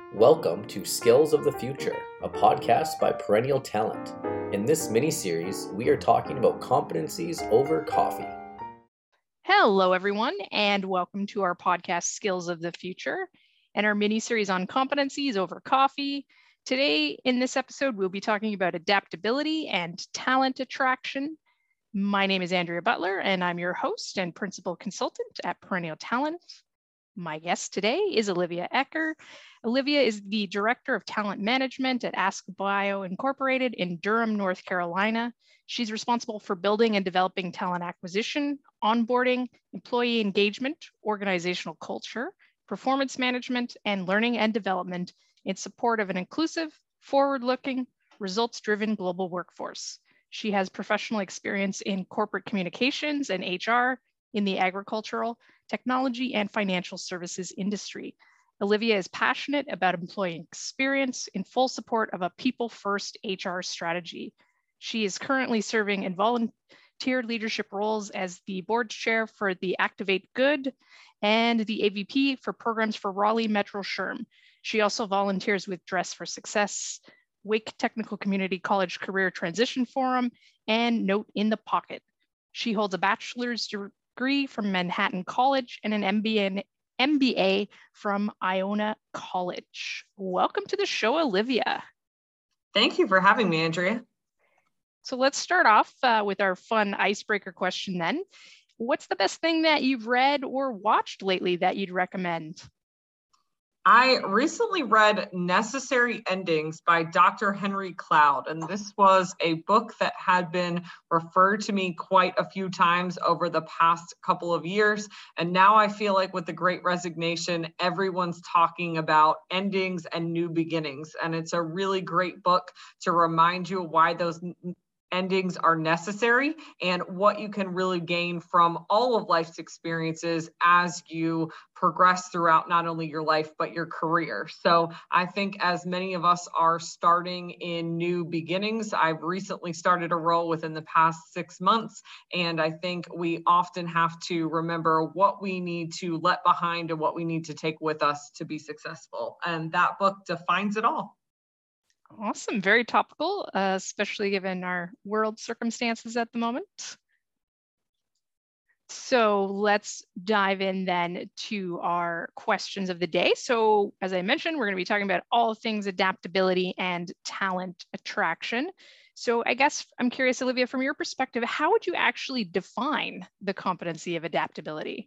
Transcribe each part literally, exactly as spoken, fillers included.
Welcome to Skills of the Future, a podcast by Perennial Talent. In this mini-series, we are talking about competencies over coffee. Hello, everyone, and welcome to our podcast, Skills of the Future, and our mini-series on competencies over coffee. Today, in this episode, we'll be talking about adaptability and talent attraction. My name is Andrea Butler, and I'm your host and principal consultant at Perennial Talent. My guest today is Olivia Ecker. Olivia is the Director of Talent Management at AskBio Incorporated in Durham, North Carolina. She's responsible for building and developing talent acquisition, onboarding, employee engagement, organizational culture, performance management, and learning and development in support of an inclusive, forward-looking, results-driven global workforce. She has professional experience in corporate communications and H R in the agricultural, technology, and financial services industry. Olivia is passionate about employee experience in full support of a people-first H R strategy. She is currently serving in volunteer leadership roles as the board chair for the Activate Good and the A V P for programs for Raleigh Metro SHRM. She also volunteers with Dress for Success, Wake Technical Community College Career Transition Forum, and Note in the Pocket. She holds a bachelor's degree from Manhattan College and an M B A, M B A from Iona College. Welcome to the show, Olivia. Thank you for having me, Andrea. So let's start off uh, with our fun icebreaker question then. What's the best thing that you've read or watched lately that you'd recommend? I recently read Necessary Endings by Doctor Henry Cloud, and this was a book that had been referred to me quite a few times over the past couple of years. And now I feel like with the Great Resignation, everyone's talking about endings and new beginnings. And it's a really great book to remind you why those endings are necessary and what you can really gain from all of life's experiences as you progress throughout not only your life, but your career. So I think as many of us are starting in new beginnings, I've recently started a role within the past six months. And I think we often have to remember what we need to let behind and what we need to take with us to be successful. And that book defines it all. Awesome, very topical, uh, especially given our world circumstances at the moment. So let's dive in then to our questions of the day. So as I mentioned, we're going to be talking about all things adaptability and talent attraction. So I guess I'm curious, Olivia, from your perspective, how would you actually define the competency of adaptability?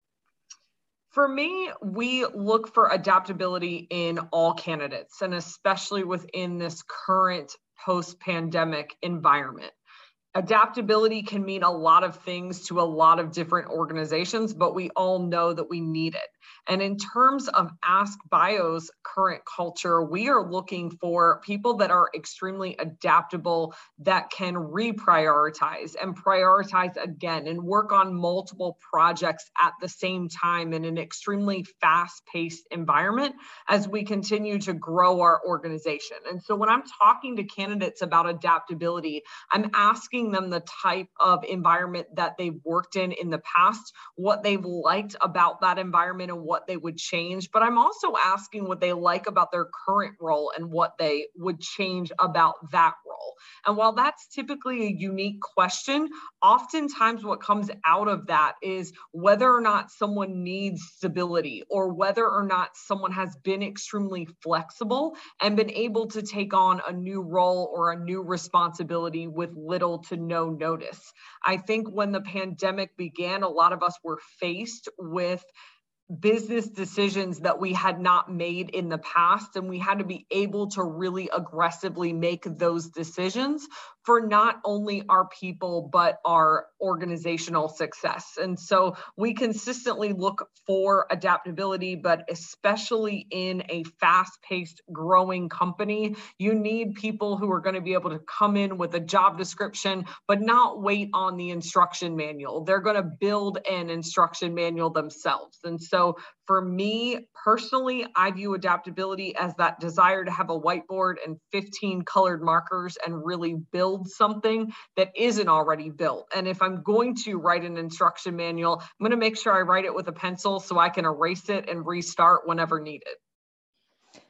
For me, we look for adaptability in all candidates, and especially within this current post-pandemic environment. Adaptability can mean a lot of things to a lot of different organizations, but we all know that we need it. And in terms of AskBio's current culture, we are looking for people that are extremely adaptable, that can reprioritize and prioritize again and work on multiple projects at the same time in an extremely fast-paced environment as we continue to grow our organization. And so when I'm talking to candidates about adaptability, I'm asking them the type of environment that they've worked in in the past, what they've liked about that environment and what they would change. But I'm also asking what they like about their current role and what they would change about that role. And while that's typically a unique question, oftentimes what comes out of that is whether or not someone needs stability or whether or not someone has been extremely flexible and been able to take on a new role or a new responsibility with little to no notice. I think when the pandemic began, a lot of us were faced with business decisions that we had not made in the past, and we had to be able to really aggressively make those decisions for not only our people, but our organizational success. And so we consistently look for adaptability, but especially in a fast-paced growing company, you need people who are going to be able to come in with a job description, but not wait on the instruction manual. They're going to build an instruction manual themselves. And so for me personally, I view adaptability as that desire to have a whiteboard and fifteen colored markers and really build something that isn't already built. And if I'm going to write an instruction manual, I'm going to make sure I write it with a pencil so I can erase it and restart whenever needed.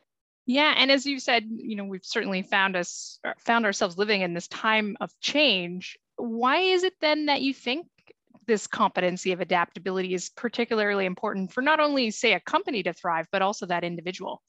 Yeah, and as you said, you know, we've certainly found us found ourselves living in this time of change. Why is it then that you think this competency of adaptability is particularly important for not only, say, a company to thrive, but also that individual?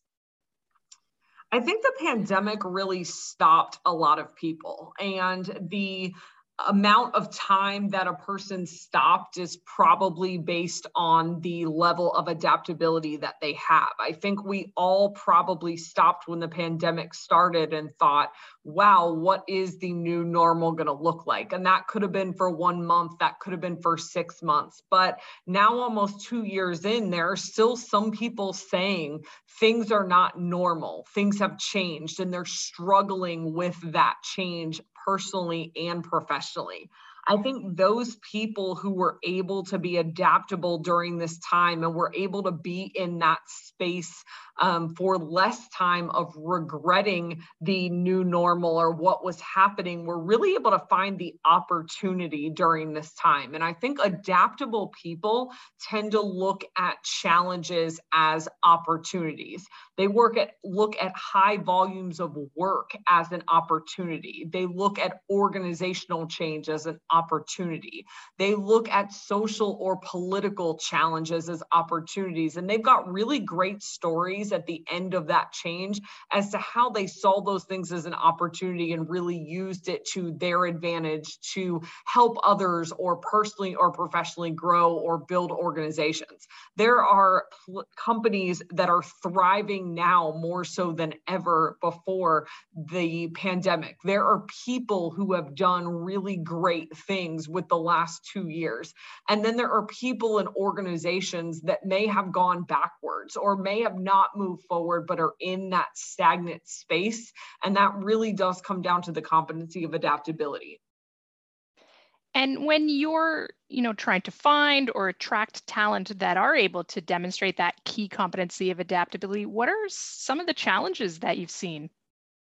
I think the pandemic really stopped a lot of people, and the amount of time that a person stopped is probably based on the level of adaptability that they have. I think we all probably stopped when the pandemic started and thought, wow, what is the new normal going to look like? And that could have been for one month, that could have been for six months. But now, almost two years in, there are still some people saying things are not normal, things have changed, and they're struggling with that change personally and professionally. I think those people who were able to be adaptable during this time and were able to be in that space um, for less time of regretting the new normal or what was happening, were really able to find the opportunity during this time. And I think adaptable people tend to look at challenges as opportunities. They work at look at high volumes of work as an opportunity. They look at organizational change as an opportunity. They look at social or political challenges as opportunities. And they've got really great stories at the end of that change as to how they saw those things as an opportunity and really used it to their advantage to help others or personally or professionally grow or build organizations. There are pl- companies that are thriving now more so than ever before the pandemic. There are people who have done really great things with the last two years. And then there are people and organizations that may have gone backwards or may have not moved forward, but are in that stagnant space. And that really does come down to the competency of adaptability. And when you're, you know, trying to find or attract talent that are able to demonstrate that key competency of adaptability, what are some of the challenges that you've seen?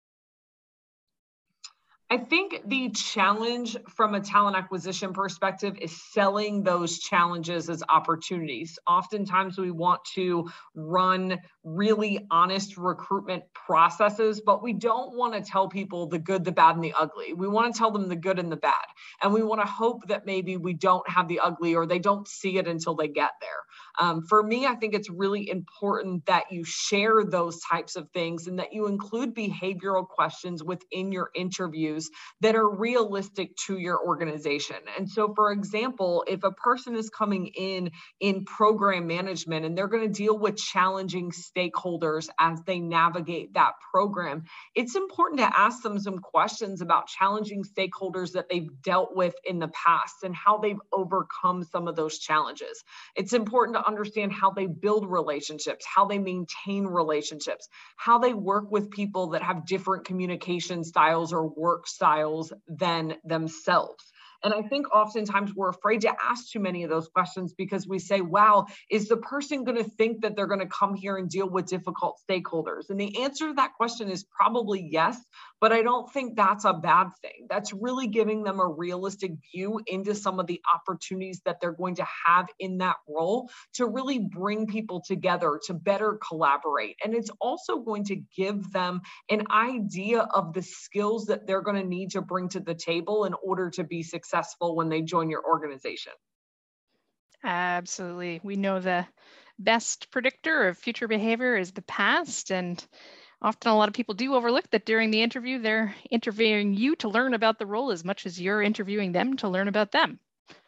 I think the challenge from a talent acquisition perspective is selling those challenges as opportunities. Oftentimes we want to run really honest recruitment processes, but we don't want to tell people the good, the bad, and the ugly. We want to tell them the good and the bad. And we want to hope that maybe we don't have the ugly or they don't see it until they get there. Um, for me, I think it's really important that you share those types of things and that you include behavioral questions within your interviews that are realistic to your organization. And so, for example, if a person is coming in in program management and they're going to deal with challenging stakeholders as they navigate that program, it's important to ask them some questions about challenging stakeholders that they've dealt with in the past and how they've overcome some of those challenges. It's important to understand how they build relationships, how they maintain relationships, how they work with people that have different communication styles or work styles than themselves. And I think oftentimes we're afraid to ask too many of those questions because we say, wow, is the person going to think that they're going to come here and deal with difficult stakeholders? And the answer to that question is probably yes, but I don't think that's a bad thing. That's really giving them a realistic view into some of the opportunities that they're going to have in that role to really bring people together, to better collaborate. And it's also going to give them an idea of the skills that they're going to need to bring to the table in order to be successful. successful when they join your organization. Absolutely. We know the best predictor of future behavior is the past. And often a lot of people do overlook that during the interview, they're interviewing you to learn about the role as much as you're interviewing them to learn about them.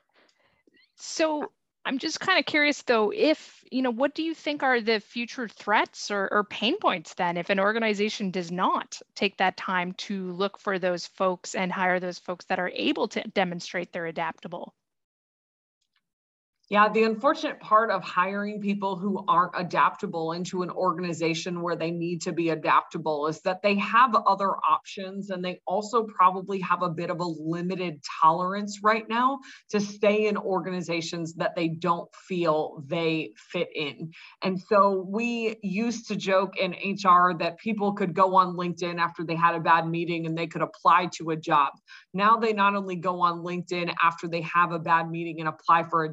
So I'm just kind of curious though, if, you know, what do you think are the future threats or, or pain points then if an organization does not take that time to look for those folks and hire those folks that are able to demonstrate they're adaptable? Yeah, the unfortunate part of hiring people who aren't adaptable into an organization where they need to be adaptable is that they have other options and they also probably have a bit of a limited tolerance right now to stay in organizations that they don't feel they fit in. And so we used to joke in H R that people could go on LinkedIn after they had a bad meeting and they could apply to a job. Now they not only go on LinkedIn after they have a bad meeting and apply for a job, they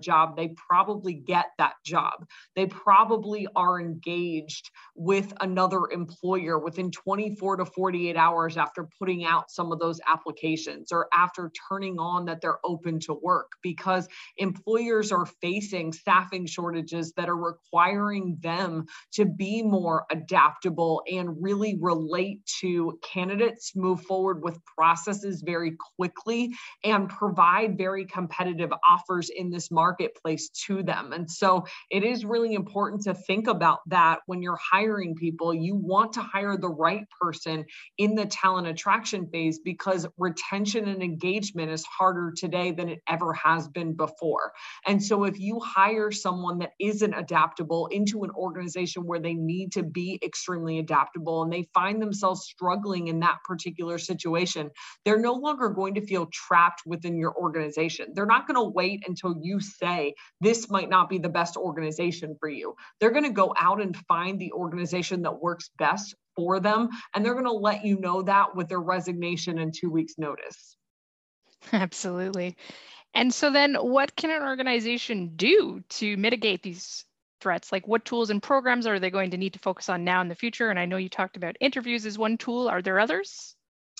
they probably get that job. They probably are engaged with another employer within twenty-four to forty-eight hours after putting out some of those applications or after turning on that they're open to work, because employers are facing staffing shortages that are requiring them to be more adaptable and really relate to candidates, move forward with processes very quickly, and provide very competitive offers in this marketplace to them. And so it is really important to think about that when you're hiring people. You want to hire the right person in the talent attraction phase, because retention and engagement is harder today than it ever has been before. And so if you hire someone that isn't adaptable into an organization where they need to be extremely adaptable and they find themselves struggling in that particular situation, they're no longer going to feel trapped within your organization. They're not going to wait until you say this might not be the best organization for you. They're going to go out and find the organization that works best for them, and they're going to let you know that with their resignation and two weeks notice. Absolutely. And so then what can an organization do to mitigate these threats? Like, what tools and programs are they going to need to focus on now in the future? And I know you talked about interviews as one tool. Are there others?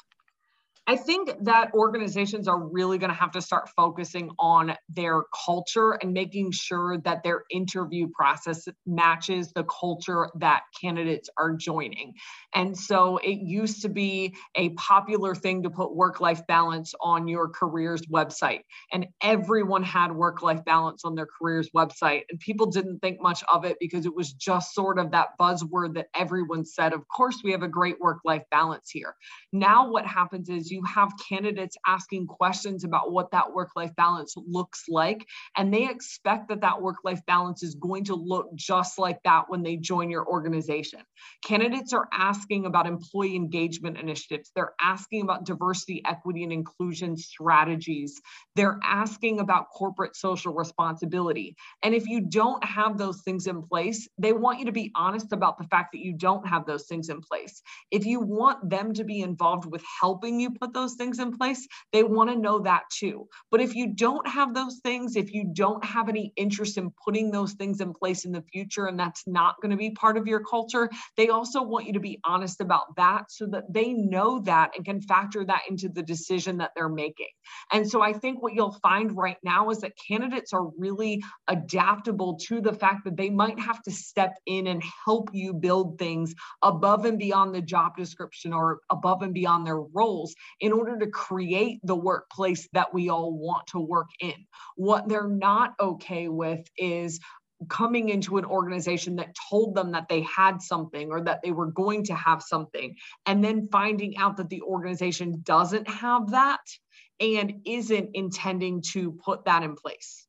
I think that organizations are really going to have to start focusing on their culture and making sure that their interview process matches the culture that candidates are joining. And so it used to be a popular thing to put work-life balance on your careers website, and everyone had work-life balance on their careers website. And people didn't think much of it because it was just sort of that buzzword that everyone said, of course, we have a great work-life balance here. Now what happens is you You have candidates asking questions about what that work-life balance looks like, and they expect that that work-life balance is going to look just like that when they join your organization. Candidates are asking about employee engagement initiatives. They're asking about diversity, equity, and inclusion strategies. They're asking about corporate social responsibility. And if you don't have those things in place, they want you to be honest about the fact that you don't have those things in place. If you want them to be involved with helping you put those things in place, they want to know that too. But if you don't have those things, if you don't have any interest in putting those things in place in the future, and that's not going to be part of your culture, they also want you to be honest about that so that they know that and can factor that into the decision that they're making. And so I think what you'll find right now is that candidates are really adaptable to the fact that they might have to step in and help you build things above and beyond the job description or above and beyond their roles in order to create the workplace that we all want to work in. What they're not okay with is coming into an organization that told them that they had something or that they were going to have something, and then finding out that the organization doesn't have that and isn't intending to put that in place.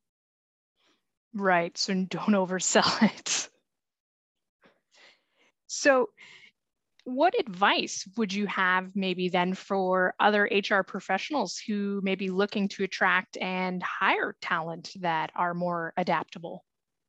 Right. So don't oversell it. So what advice would you have maybe then for other H R professionals who may be looking to attract and hire talent that are more adaptable?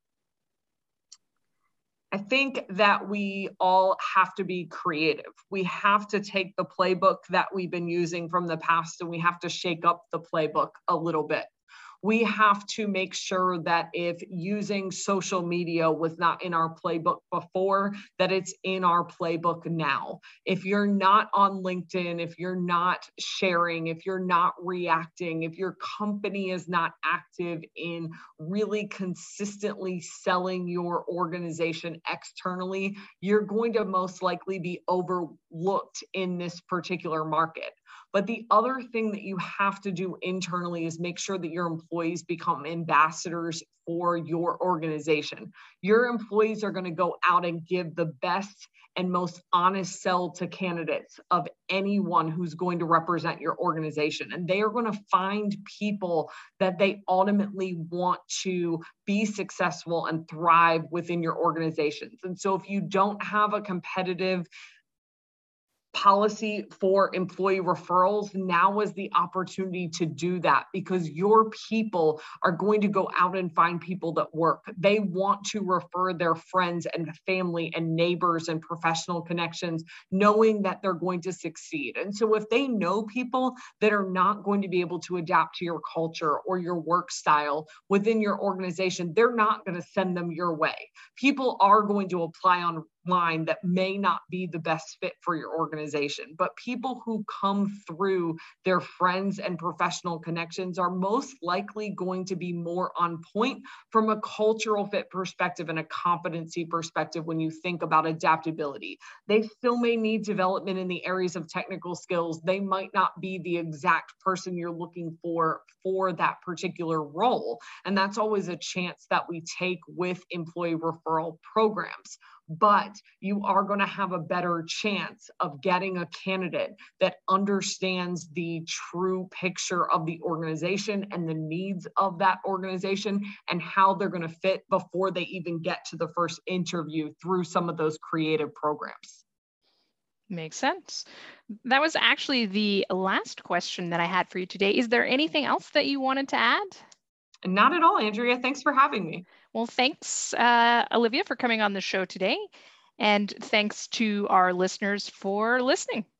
I think that we all have to be creative. We have to take the playbook that we've been using from the past and we have to shake up the playbook a little bit. We have to make sure that if using social media was not in our playbook before, that it's in our playbook now. If you're not on LinkedIn, if you're not sharing, if you're not reacting, if your company is not active in really consistently selling your organization externally, you're going to most likely be overlooked in this particular market. But the other thing that you have to do internally is make sure that your employees become ambassadors for your organization. Your employees are going to go out and give the best and most honest sell to candidates of anyone who's going to represent your organization. And they are going to find people that they ultimately want to be successful and thrive within your organizations. And so if you don't have a competitive policy for employee referrals, now is the opportunity to do that, because your people are going to go out and find people that work. They want to refer their friends and family and neighbors and professional connections, knowing that they're going to succeed. And so if they know people that are not going to be able to adapt to your culture or your work style within your organization, they're not going to send them your way. People are going to apply on line that may not be the best fit for your organization, but people who come through their friends and professional connections are most likely going to be more on point from a cultural fit perspective and a competency perspective. When you think about adaptability, they still may need development in the areas of technical skills. They might not be the exact person you're looking for for that particular role. And that's always a chance that we take with employee referral programs. But you are going to have a better chance of getting a candidate that understands the true picture of the organization and the needs of that organization and how they're going to fit before they even get to the first interview through some of those creative programs. Makes sense. That was actually the last question that I had for you today. Is there anything else that you wanted to add? Not at all, Andrea. Thanks for having me. Well, thanks, uh, Olivia, for coming on the show today. And thanks to our listeners for listening.